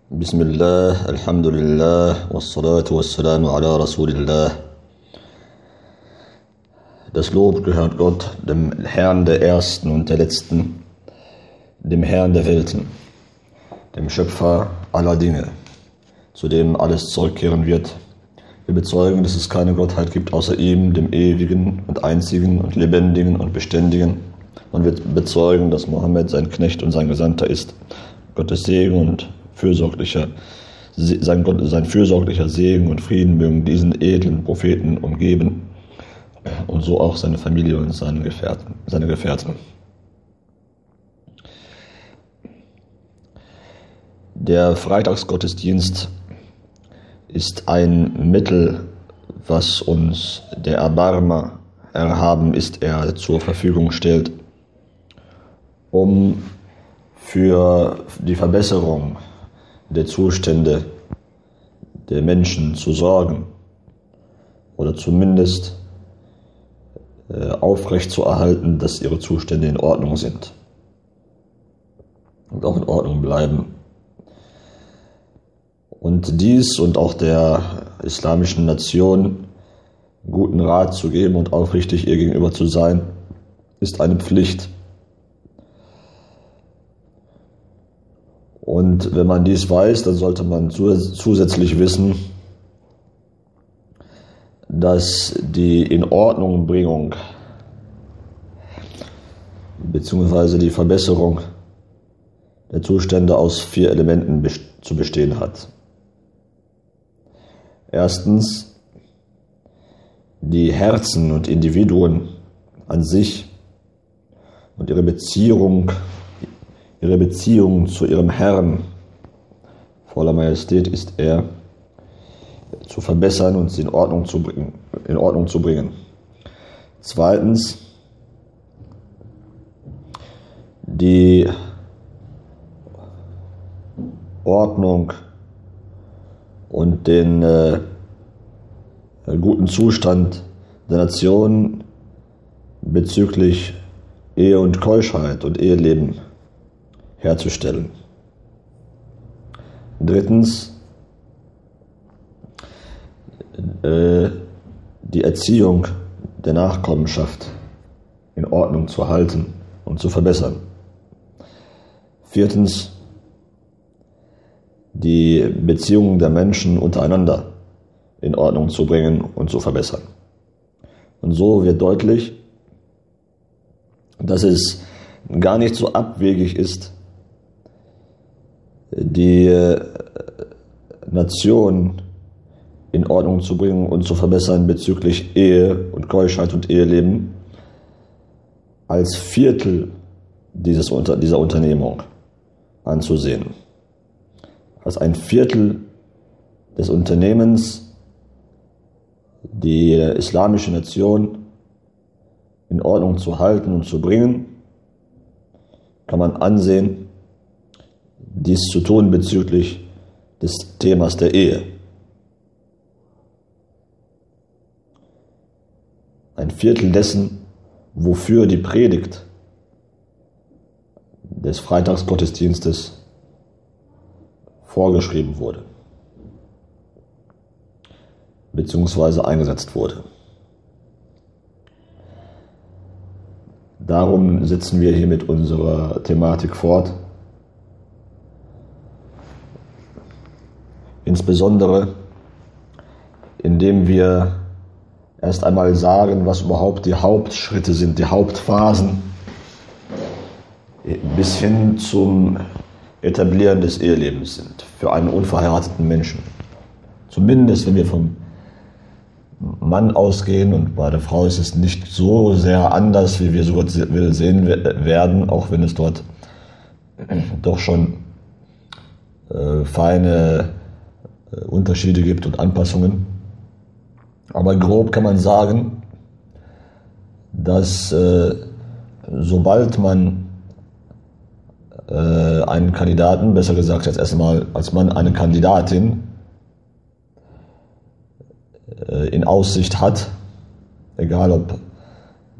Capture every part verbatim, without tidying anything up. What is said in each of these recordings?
Bismillah, Alhamdulillah, Wassalatu wassalamu ala Rasulillah. Das Lob gehört Gott, dem Herrn der Ersten und der Letzten, dem Herrn der Welten, dem Schöpfer aller Dinge, zu dem alles zurückkehren wird. Wir bezeugen, dass es keine Gottheit gibt außer ihm, dem Ewigen und Einzigen und Lebendigen und Beständigen. Und wir bezeugen, dass Mohammed sein Knecht und sein Gesandter ist. Gottes Segen und fürsorglicher, sein, Gott, sein fürsorglicher Segen und Frieden mögen diesen edlen Propheten umgeben und so auch seine Familie und seine Gefährten. Seine Gefährten. Der Freitagsgottesdienst ist ein Mittel, was uns der Erbarmer, erhaben ist er, zur Verfügung stellt, um für die Verbesserung der Zustände der Menschen zu sorgen oder zumindest äh, aufrechtzuerhalten, dass ihre Zustände in Ordnung sind und auch in Ordnung bleiben. Und dies und auch der islamischen Nation guten Rat zu geben und aufrichtig ihr gegenüber zu sein, ist eine Pflicht. Und wenn man dies weiß, dann sollte man zusätzlich wissen, dass die Inordnungbringung bzw. die Verbesserung der Zustände aus vier Elementen zu bestehen hat. Erstens, die Herzen und Individuen an sich und ihre Beziehung Ihre Beziehung zu ihrem Herrn, voller Majestät ist er, zu verbessern und sie in Ordnung zu bringen. In Ordnung zu bringen. Zweitens, die Ordnung und den äh, guten Zustand der Nation bezüglich Ehe und Keuschheit und Eheleben herzustellen. Drittens, äh, die Erziehung der Nachkommenschaft in Ordnung zu halten und zu verbessern. Viertens, die Beziehungen der Menschen untereinander in Ordnung zu bringen und zu verbessern. Und so wird deutlich, dass es gar nicht so abwegig ist, die Nation in Ordnung zu bringen und zu verbessern bezüglich Ehe und Keuschheit und Eheleben als Viertel dieses, dieser Unternehmung anzusehen. Als ein Viertel des Unternehmens die islamische Nation in Ordnung zu halten und zu bringen, kann man ansehen, dies zu tun bezüglich des Themas der Ehe. Ein Viertel dessen, wofür die Predigt des Freitagsgottesdienstes vorgeschrieben wurde, beziehungsweise eingesetzt wurde. Darum setzen wir hier mit unserer Thematik fort. Insbesondere, indem wir erst einmal sagen, was überhaupt die Hauptschritte sind, die Hauptphasen bis hin zum Etablieren des Ehelebens sind für einen unverheirateten Menschen. Zumindest, wenn wir vom Mann ausgehen, und bei der Frau ist es nicht so sehr anders, wie wir sogar sehen werden, auch wenn es dort doch schon äh, feine äh, Unterschiede gibt und Anpassungen. Aber grob kann man sagen, dass äh, sobald man äh, einen Kandidaten, besser gesagt jetzt erstmal als Mann eine Kandidatin äh, in Aussicht hat, egal ob,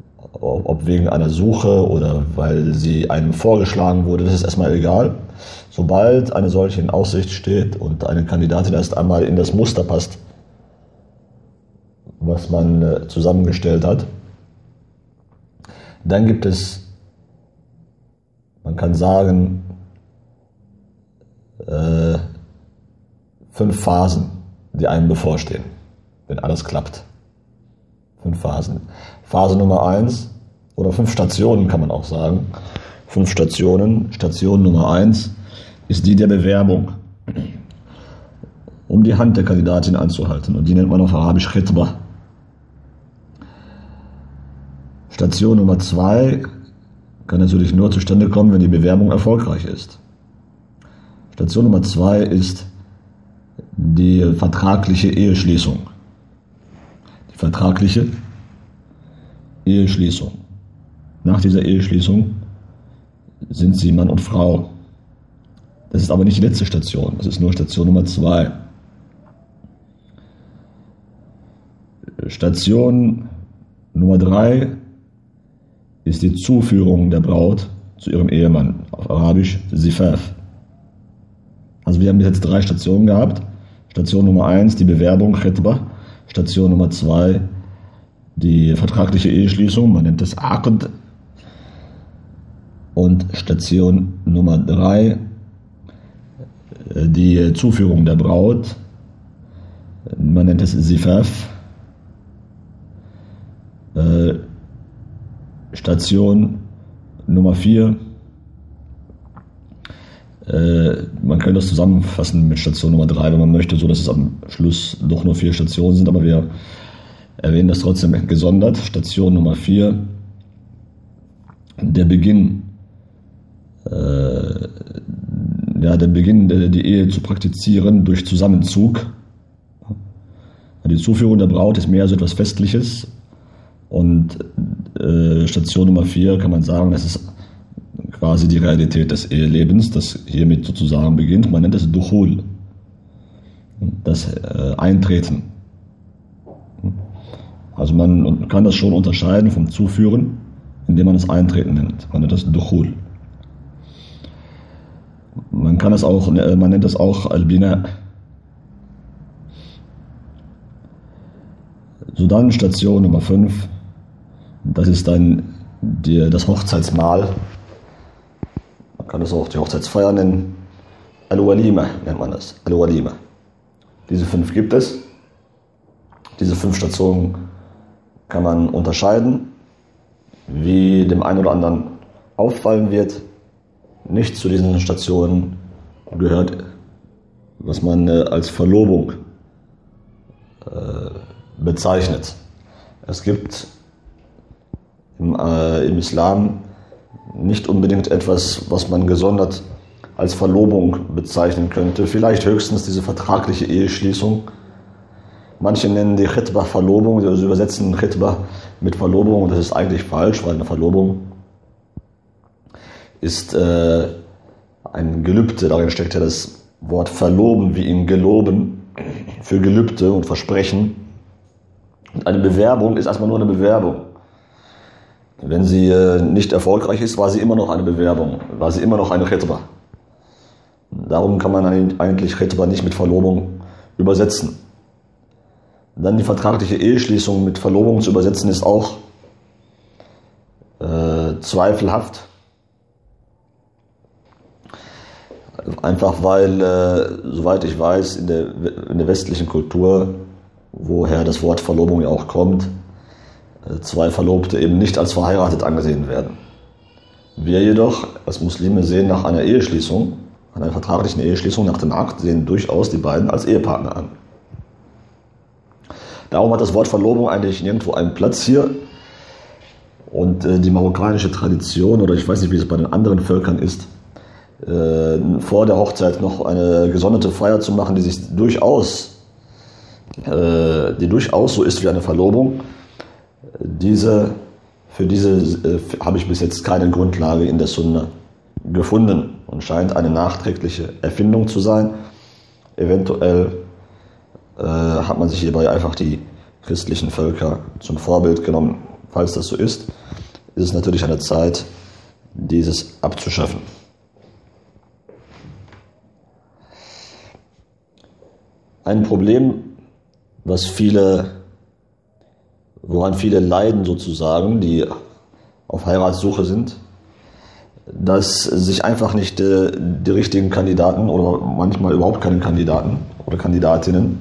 ob wegen einer Suche oder weil sie einem vorgeschlagen wurde, das ist erstmal egal. Sobald eine solche in Aussicht steht und eine Kandidatin erst einmal in das Muster passt, was man äh, zusammengestellt hat, dann gibt es, man kann sagen, äh, fünf Phasen, die einem bevorstehen, wenn alles klappt. Fünf Phasen. Phase Nummer eins, oder fünf Stationen kann man auch sagen. Fünf Stationen. Station Nummer eins ist die der Bewerbung, um die Hand der Kandidatin anzuhalten. Und die nennt man auf Arabisch Khitbah. Station Nummer zwei kann natürlich nur zustande kommen, wenn die Bewerbung erfolgreich ist. Station Nummer zwei ist die vertragliche Eheschließung. Die vertragliche Eheschließung. Nach dieser Eheschließung sind sie Mann und Frau. Das ist aber nicht die letzte Station, das ist nur Station Nummer zwei. Station Nummer drei ist die Zuführung der Braut zu ihrem Ehemann, auf Arabisch Zifaf. Also wir haben jetzt drei Stationen gehabt. Station Nummer eins, die Bewerbung, Khitbah. Station Nummer zwei, die vertragliche Eheschließung, man nennt es Aqd. Und Station Nummer drei, die Zuführung der Braut, man nennt es Zifaf. Äh, Station Nummer vier, äh, man könnte das zusammenfassen mit Station Nummer drei, wenn man möchte, so dass es am Schluss doch nur vier Stationen sind, aber wir erwähnen das trotzdem gesondert. Station Nummer vier, der Beginn, äh, ja, der Beginn, der, die Ehe zu praktizieren durch Zusammenzug. Die Zuführung der Braut ist mehr so etwas Festliches. Und äh, Station Nummer vier kann man sagen, das ist quasi die Realität des Ehelebens, das hiermit sozusagen beginnt. Man nennt es Dukhul, das äh, Eintreten. Also man kann das schon unterscheiden vom Zuführen, indem man es Eintreten nennt. Man nennt das Dukhul. Man kann es auch, man nennt es auch Al-Bina. So, dann Station Nummer fünf. Das ist dann die, das Hochzeitsmahl. Man kann es auch die Hochzeitsfeier nennen. Al-Walima nennt man das. Al-Walima. Diese fünf gibt es. Diese fünf Stationen kann man unterscheiden. Wie dem einen oder anderen auffallen wird, nicht zu diesen Stationen gehört, was man äh, als Verlobung äh, bezeichnet. Es gibt im, äh, im Islam nicht unbedingt etwas, was man gesondert als Verlobung bezeichnen könnte. Vielleicht höchstens diese vertragliche Eheschließung. Manche nennen die Khitbah Verlobung, also übersetzen Khitbah mit Verlobung, und das ist eigentlich falsch, weil eine Verlobung ist äh, ein Gelübde. Darin steckt ja das Wort verloben wie in geloben für Gelübde und Versprechen. Und eine Bewerbung ist erstmal nur eine Bewerbung. Wenn sie äh, nicht erfolgreich ist, war sie immer noch eine Bewerbung, war sie immer noch eine Khitbah. Darum kann man eigentlich Khitbah nicht mit Verlobung übersetzen. Dann die vertragliche Eheschließung mit Verlobung zu übersetzen ist auch äh, zweifelhaft. Einfach weil, äh, soweit ich weiß, in der, in der westlichen Kultur, woher das Wort Verlobung ja auch kommt, äh, zwei Verlobte eben nicht als verheiratet angesehen werden. Wir jedoch als Muslime sehen nach einer Eheschließung, an einer vertraglichen Eheschließung nach dem Akt, sehen durchaus die beiden als Ehepartner an. Darum hat das Wort Verlobung eigentlich nirgendwo einen Platz hier. Und äh, die marokkanische Tradition, oder ich weiß nicht, wie es bei den anderen Völkern ist, äh, vor der Hochzeit noch eine gesonderte Feier zu machen, die sich durchaus, äh, die durchaus so ist wie eine Verlobung, diese, für diese äh, habe ich bis jetzt keine Grundlage in der Sunna gefunden und scheint eine nachträgliche Erfindung zu sein. Eventuell äh, hat man sich hierbei einfach die christlichen Völker zum Vorbild genommen. Falls das so ist, ist es natürlich an der Zeit, dieses abzuschaffen. ein Problem, was viele, woran viele leiden sozusagen, die auf Heiratssuche sind, dass sich einfach nicht die, die richtigen Kandidaten oder manchmal überhaupt keine Kandidaten oder Kandidatinnen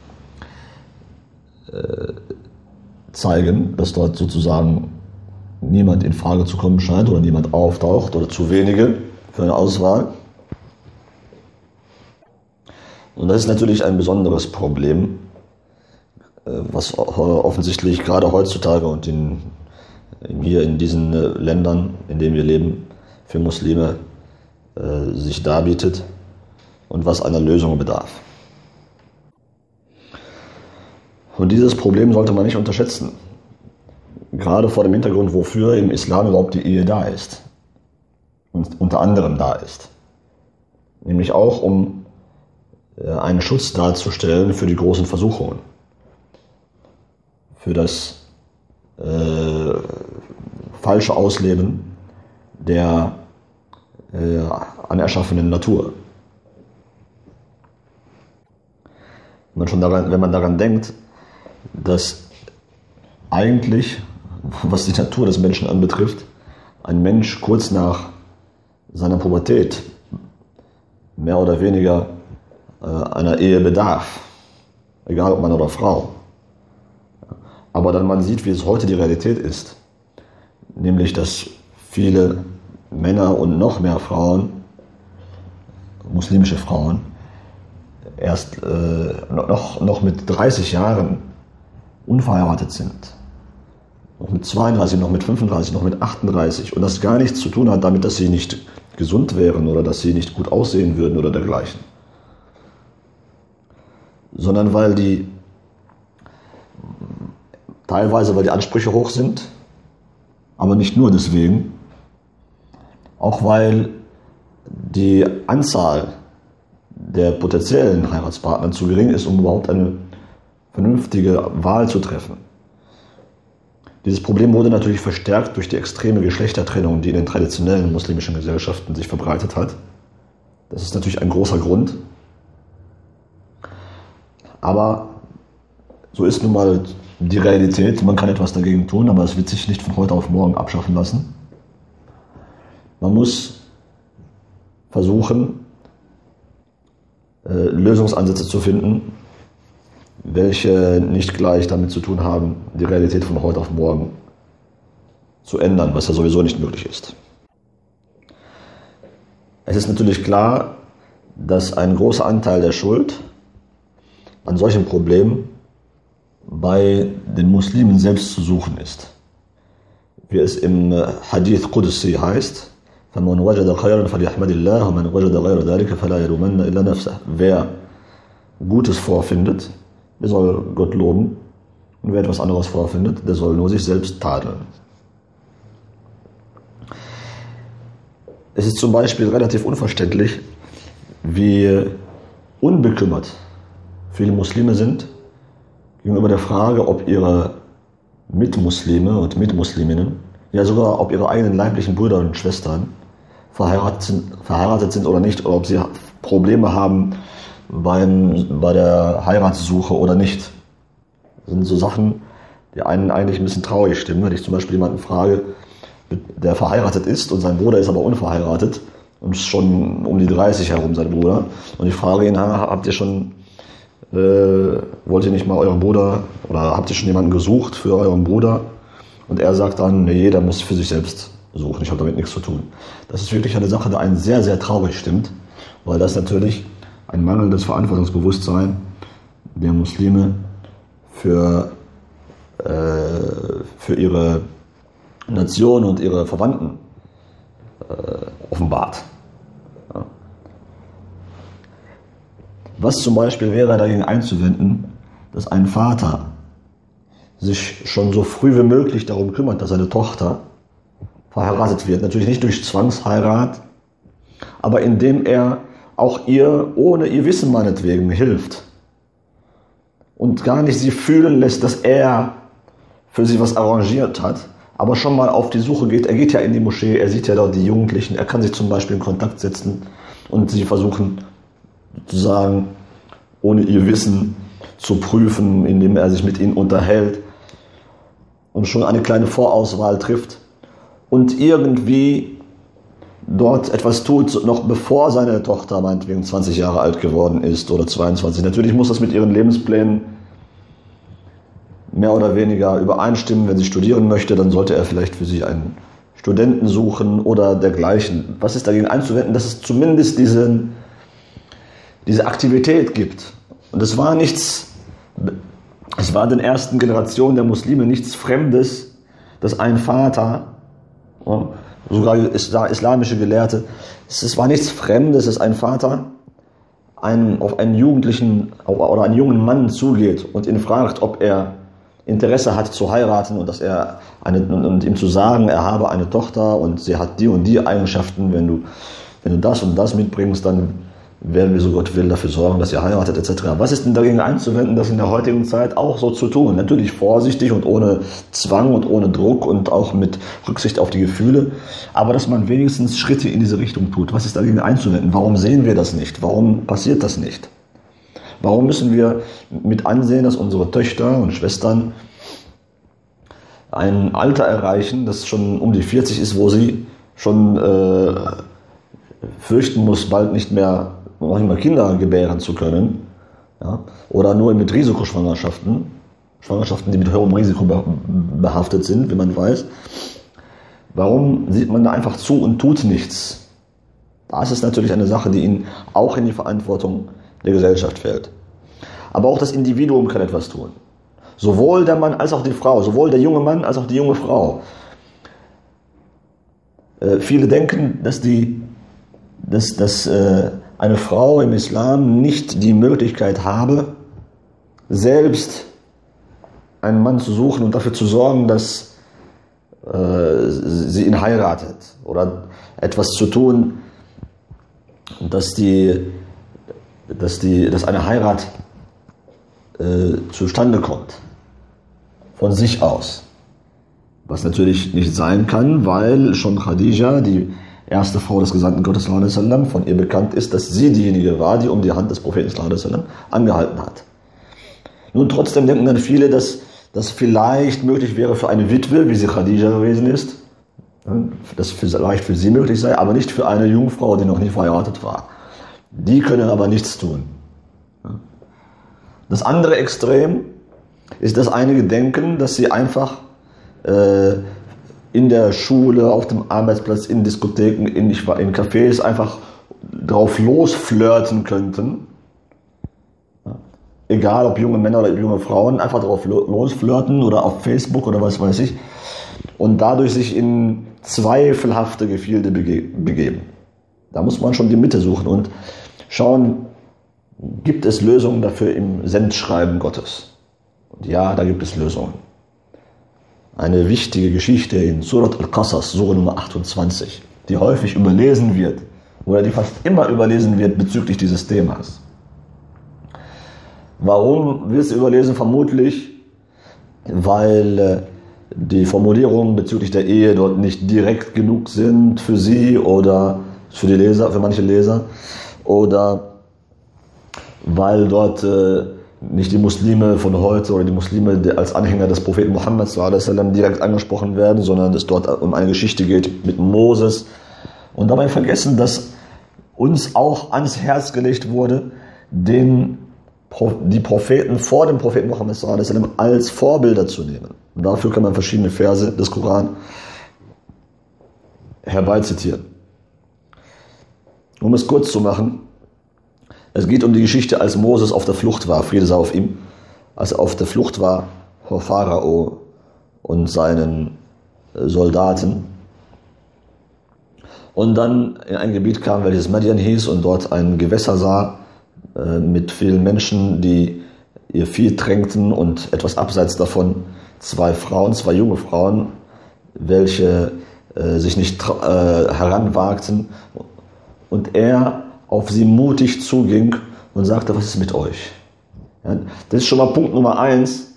äh, zeigen, dass dort sozusagen niemand in Frage zu kommen scheint oder niemand auftaucht oder zu wenige für eine Auswahl. Und das ist natürlich ein besonderes Problem, was offensichtlich gerade heutzutage und in, hier in diesen Ländern, in denen wir leben, für Muslime äh, sich darbietet und was einer Lösung bedarf. Und dieses Problem sollte man nicht unterschätzen. Gerade vor dem Hintergrund, wofür im Islam überhaupt die Ehe da ist. Und unter anderem da ist. Nämlich auch, um äh, einen Schutz darzustellen für die großen Versuchungen. Für das äh, falsche Ausleben der äh, anerschaffenen Natur. Wenn man, schon daran, wenn man daran denkt, dass eigentlich, was die Natur des Menschen anbetrifft, ein Mensch kurz nach seiner Pubertät mehr oder weniger äh, einer Ehe bedarf, egal ob Mann oder Frau. Aber dann man sieht, wie es heute die Realität ist, nämlich dass viele Männer und noch mehr Frauen, muslimische Frauen, erst äh, noch, noch mit dreißig Jahren unverheiratet sind. Noch mit zweiunddreißig, noch mit fünfunddreißig, noch mit achtunddreißig. Und das gar nichts zu tun hat damit, dass sie nicht gesund wären oder dass sie nicht gut aussehen würden oder dergleichen. Sondern weil die, teilweise weil die Ansprüche hoch sind, aber nicht nur deswegen, auch weil die Anzahl der potenziellen Heiratspartner zu gering ist, um überhaupt eine vernünftige Wahl zu treffen. Dieses Problem wurde natürlich verstärkt durch die extreme Geschlechtertrennung, die in den traditionellen muslimischen Gesellschaften sich verbreitet hat. Das ist natürlich ein großer Grund. Aber so ist nun mal die Realität. Man kann etwas dagegen tun, aber es wird sich nicht von heute auf morgen abschaffen lassen. Man muss versuchen, Lösungsansätze zu finden, welche nicht gleich damit zu tun haben, die Realität von heute auf morgen zu ändern, was ja sowieso nicht möglich ist. Es ist natürlich klar, dass ein großer Anteil der Schuld an solchen Problemen bei den Muslimen selbst zu suchen ist. Wie es im Hadith Qudsi heißt, فَمَنْ وَجَدَ خَيْرًا فَلْيَحْمَدِ اللَّهَ وَمَنْ وَجَدَ غَيْرَ ذَلِكَ فَلَا يَلُومَنَّ إِلَّا نَفْسَهُ. Wer Gutes vorfindet, der soll Gott loben, und wer etwas anderes vorfindet, der soll nur sich selbst tadeln. Es ist zum Beispiel relativ unverständlich, wie unbekümmert viele Muslime sind gegenüber der Frage, ob ihre Mitmuslime und Mitmusliminnen, ja sogar ob ihre eigenen leiblichen Brüder und Schwestern verheiratet sind, verheiratet sind oder nicht, oder ob sie Probleme haben beim, bei der Heiratssuche oder nicht. Das sind so Sachen, die einen eigentlich ein bisschen traurig stimmen. Wenn ich zum Beispiel jemanden frage, der verheiratet ist und sein Bruder ist aber unverheiratet und ist schon um die dreißig herum, sein Bruder, und ich frage ihn, habt ihr schon, äh, wollt ihr nicht mal euren Bruder, oder habt ihr schon jemanden gesucht für euren Bruder? Und er sagt dann, nee, jeder muss für sich selbst suchen, ich habe damit nichts zu tun. Das ist wirklich eine Sache, die einen sehr, sehr traurig stimmt, weil das natürlich ein mangelndes Verantwortungsbewusstsein der Muslime für, äh, für ihre Nation und ihre Verwandten äh, offenbart. Ja. Was zum Beispiel wäre dagegen einzuwenden, dass ein Vater sich schon so früh wie möglich darum kümmert, dass seine Tochter verheiratet wird. Natürlich nicht durch Zwangsheirat, aber indem er auch ihr, ohne ihr Wissen meinetwegen, hilft. Und gar nicht sie fühlen lässt, dass er für sie was arrangiert hat, aber schon mal auf die Suche geht. Er geht ja in die Moschee, er sieht ja dort die Jugendlichen, er kann sich zum Beispiel in Kontakt setzen und sie versuchen sozusagen ohne ihr Wissen zu prüfen, indem er sich mit ihnen unterhält und schon eine kleine Vorauswahl trifft und irgendwie dort etwas tut, noch bevor seine Tochter meinetwegen zwanzig Jahre alt geworden ist oder zweiundzwanzig. Natürlich muss das mit ihren Lebensplänen mehr oder weniger übereinstimmen. Wenn sie studieren möchte, dann sollte er vielleicht für sie einen Studenten suchen oder dergleichen. Was ist dagegen einzuwenden, dass es zumindest diesen, diese Aktivität gibt? Und es war nichts, es war in den ersten Generationen der Muslime nichts Fremdes, dass ein Vater, sogar islamische Gelehrte, es war nichts Fremdes, dass ein Vater einen, auf einen Jugendlichen oder einen jungen Mann zugeht und ihn fragt, ob er Interesse hat zu heiraten und dass er eine, und ihm zu sagen, er habe eine Tochter und sie hat die und die Eigenschaften, wenn du, wenn du das und das mitbringst, dann werden wir, so Gott will, dafür sorgen, dass ihr heiratet, et cetera. Was ist denn dagegen einzuwenden, das in der heutigen Zeit auch so zu tun? Natürlich vorsichtig und ohne Zwang und ohne Druck und auch mit Rücksicht auf die Gefühle, aber dass man wenigstens Schritte in diese Richtung tut. Was ist dagegen einzuwenden? Warum sehen wir das nicht? Warum passiert das nicht? Warum müssen wir mit ansehen, dass unsere Töchter und Schwestern ein Alter erreichen, das schon um die vierzig ist, wo sie schon äh, fürchten muss, bald nicht mehr, noch nicht mehr Kinder gebären zu können, ja? Oder nur mit Risikoschwangerschaften, Schwangerschaften, die mit hohem Risiko behaftet sind, wie man weiß. Warum sieht man da einfach zu und tut nichts? Das ist natürlich eine Sache, die ihnen auch in die Verantwortung der Gesellschaft fällt. Aber auch das Individuum kann etwas tun. Sowohl der Mann als auch die Frau, sowohl der junge Mann als auch die junge Frau. Äh, viele denken, dass, die, dass, dass äh, eine Frau im Islam nicht die Möglichkeit habe, selbst einen Mann zu suchen und dafür zu sorgen, dass äh, sie ihn heiratet. Oder etwas zu tun, dass die dass, die, dass eine Heirat äh, zustande kommt, von sich aus. Was natürlich nicht sein kann, weil schon Khadija, die erste Frau des Gesandten Gottes, von ihr bekannt ist, dass sie diejenige war, die um die Hand des Propheten angehalten hat. Nun trotzdem denken dann viele, dass das vielleicht möglich wäre für eine Witwe, wie sie Khadija gewesen ist, dass vielleicht für sie möglich sei, aber nicht für eine Jungfrau, die noch nie verheiratet war. Die können aber nichts tun. Das andere Extrem ist, dass einige denken, dass sie einfach äh, in der Schule, auf dem Arbeitsplatz, in Diskotheken, in, in Cafés einfach drauf losflirten könnten. Ja. Egal ob junge Männer oder junge Frauen, einfach drauf losflirten oder auf Facebook oder was weiß ich. Und dadurch sich in zweifelhafte Gefilde bege- begeben. Da muss man schon die Mitte suchen und schauen, gibt es Lösungen dafür im Sendschreiben Gottes? Und ja, da gibt es Lösungen. Eine wichtige Geschichte in Surat al-Qasas, Sura Nummer achtundzwanzig, die häufig überlesen wird, oder die fast immer überlesen wird bezüglich dieses Themas. Warum wird sie überlesen? Vermutlich, weil die Formulierungen bezüglich der Ehe dort nicht direkt genug sind für sie oder für die Leser, für manche Leser, oder weil dort äh, nicht die Muslime von heute oder die Muslime als Anhänger des Propheten Muhammad sallallahu alaihi wasallam direkt angesprochen werden, sondern es dort um eine Geschichte geht mit Moses. Und dabei vergessen, dass uns auch ans Herz gelegt wurde, den, die Propheten vor dem Propheten Muhammad sallallahu alaihi wasallam als Vorbilder zu nehmen. Und dafür kann man verschiedene Verse des Koran herbeizitieren. Um es kurz zu machen, es geht um die Geschichte, als Moses auf der Flucht war, Friede sei auf ihm, als er auf der Flucht war vor Pharao und seinen Soldaten und dann in ein Gebiet kam, welches Madian hieß, und dort ein Gewässer sah äh, mit vielen Menschen, die ihr Vieh tränkten, und etwas abseits davon zwei Frauen, zwei junge Frauen, welche äh, sich nicht äh, heranwagten, und er auf sie mutig zuging und sagte, was ist mit euch? Ja, das ist schon mal Punkt Nummer eins,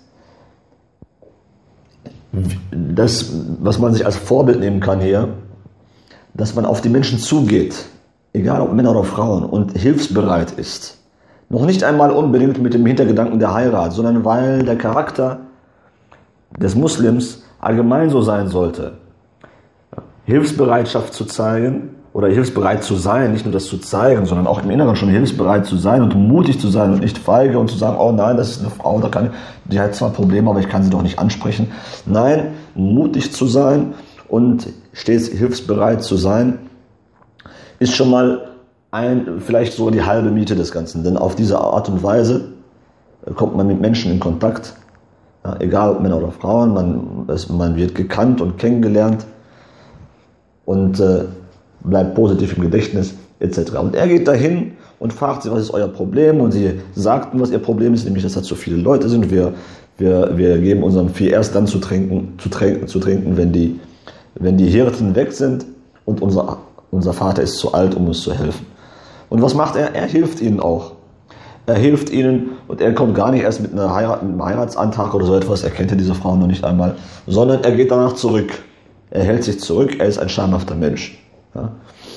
das, was man sich als Vorbild nehmen kann hier, dass man auf die Menschen zugeht, egal ob Männer oder Frauen, und hilfsbereit ist, Noch nicht einmal unbedingt mit dem Hintergedanken der Heirat, sondern weil der Charakter des Muslims allgemein so sein sollte. Hilfsbereitschaft zu zeigen oder hilfsbereit zu sein, nicht nur das zu zeigen, sondern auch im Inneren schon hilfsbereit zu sein und mutig zu sein und nicht feige und zu sagen, oh nein, das ist eine Frau, da kann ich, die hat zwar Probleme, aber ich kann sie doch nicht ansprechen. Nein, mutig zu sein und stets hilfsbereit zu sein, ist schon mal ein, vielleicht so die halbe Miete des Ganzen. Denn auf diese Art und Weise kommt man mit Menschen in Kontakt, ja, egal ob Männer oder Frauen, man, es, man wird gekannt und kennengelernt und äh, bleibt positiv im Gedächtnis et cetera. Und er geht dahin und fragt sie, was ist euer Problem? Und sie sagten, was ihr Problem ist, nämlich, dass da zu viele Leute sind. Wir, wir, wir geben unserem Vieh erst dann zu trinken, zu trinken, zu trinken wenn, die, wenn die Hirten weg sind und unser, unser Vater ist zu alt, um uns zu helfen. Und was macht er? Er hilft ihnen auch. Er hilft ihnen und er kommt gar nicht erst mit, einer Heirat, mit einem Heiratsantrag oder so etwas, er kennt ja diese Frau noch nicht einmal, sondern er geht danach zurück. Er hält sich zurück, er ist ein schamhafter Mensch. Ja.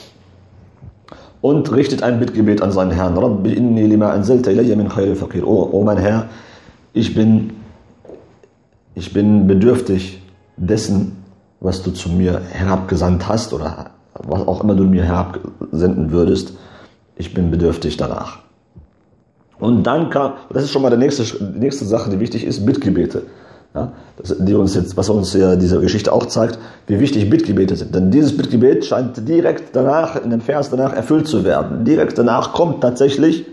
Und richtet ein Bittgebet an seinen Herrn. Rabbi inni lima anzalta ilayya min khairil faqir. Oh, oh mein Herr, ich bin, ich bin bedürftig dessen, was du zu mir herabgesandt hast oder was auch immer du mir herabsenden würdest. Ich bin bedürftig danach. Und dann kam, das ist schon mal die nächste, die nächste Sache, die wichtig ist, Bittgebete. Ja, das, die uns jetzt, was uns ja diese Geschichte auch zeigt, wie wichtig Bittgebete sind. Denn dieses Bittgebet scheint direkt danach, in dem Vers danach erfüllt zu werden. Direkt danach kommt tatsächlich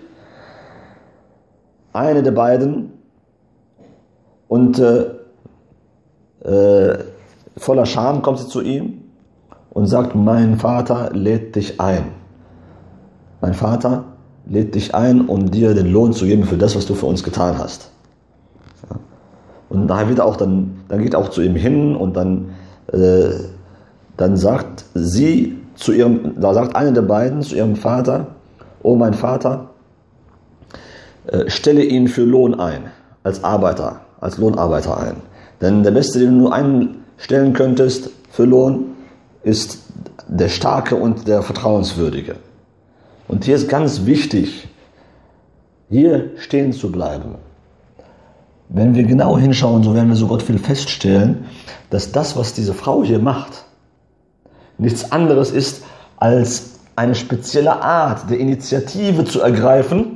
eine der beiden und äh, äh, voller Scham kommt sie zu ihm und sagt, mein Vater lädt dich ein. Mein Vater lädt dich ein, um dir den Lohn zu geben für das, was du für uns getan hast. Ja. Und daher wird auch dann, dann geht auch zu ihm hin und dann, äh, dann sagt sie zu ihrem, da sagt eine der beiden zu ihrem Vater, oh mein Vater, äh, stelle ihn für Lohn ein, als Arbeiter, als Lohnarbeiter ein. Denn der Beste, den du einstellen könntest für Lohn, ist der Starke und der Vertrauenswürdige. Und hier ist ganz wichtig, hier stehen zu bleiben. Wenn wir genau hinschauen, so werden wir so Gott viel feststellen, dass das, was diese Frau hier macht, nichts anderes ist, als eine spezielle Art der Initiative zu ergreifen,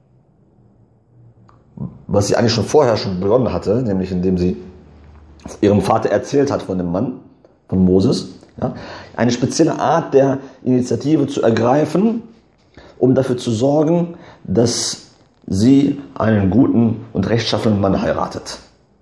was sie eigentlich schon vorher schon begonnen hatte, nämlich indem sie ihrem Vater erzählt hat von dem Mann, von Moses. Ja, eine spezielle Art der Initiative zu ergreifen, um dafür zu sorgen, dass sie einen guten und rechtschaffenen Mann heiratet.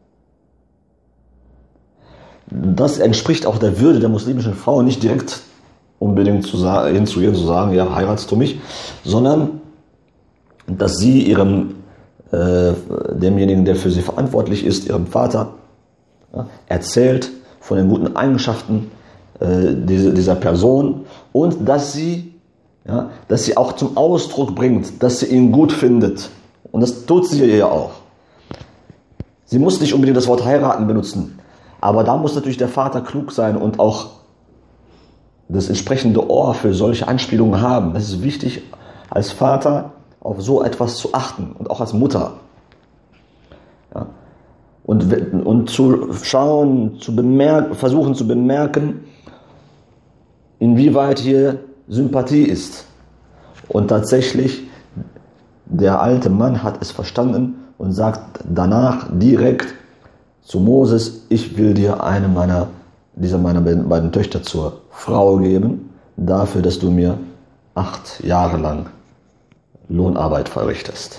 Das entspricht auch der Würde der muslimischen Frau, nicht direkt unbedingt zu sagen, hinzugehen, zu sagen, ja, heiratest du mich, sondern dass sie ihrem, äh, demjenigen, der für sie verantwortlich ist, ihrem Vater, ja, erzählt von den guten Eigenschaften äh, diese, dieser Person und dass sie Ja, dass sie auch zum Ausdruck bringt, dass sie ihn gut findet. Und das tut sie ja auch. Sie muss nicht unbedingt das Wort heiraten benutzen, aber da muss natürlich der Vater klug sein und auch das entsprechende Ohr für solche Anspielungen haben. Es ist wichtig, als Vater auf so etwas zu achten und auch als Mutter. Ja, und, und zu schauen, zu bemerken, versuchen zu bemerken, inwieweit hier Sympathie ist. Und tatsächlich, der alte Mann hat es verstanden und sagt danach direkt zu Moses, ich will dir eine meiner, dieser meiner beiden Töchter zur Frau geben, dafür, dass du mir acht Jahre lang Lohnarbeit verrichtest.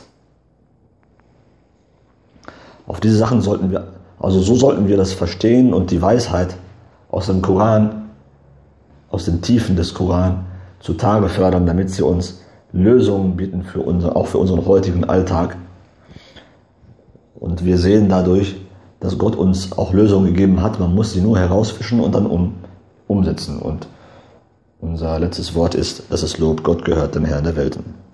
Auf diese Sachen sollten wir, also so sollten wir das verstehen und die Weisheit aus dem Koran, aus den Tiefen des Koran zutage fördern, damit sie uns Lösungen bieten, für unser, auch für unseren heutigen Alltag. Und wir sehen dadurch, dass Gott uns auch Lösungen gegeben hat. Man muss sie nur herausfischen und dann um, umsetzen. Und unser letztes Wort ist, dass es Lob Gott gehört, dem Herrn der Welten.